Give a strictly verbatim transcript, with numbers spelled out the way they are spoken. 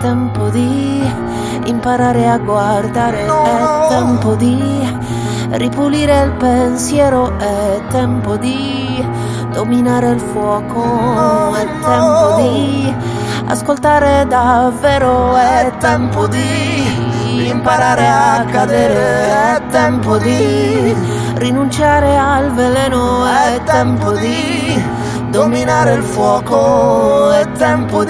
tempo di imparare a guardare, è tempo di ripulire il pensiero, è tempo di dominare il fuoco, è tempo di ascoltare davvero, è tempo di imparare a cadere, è tempo di rinunciare al veleno, è tempo di dominare il fuoco, è tempo di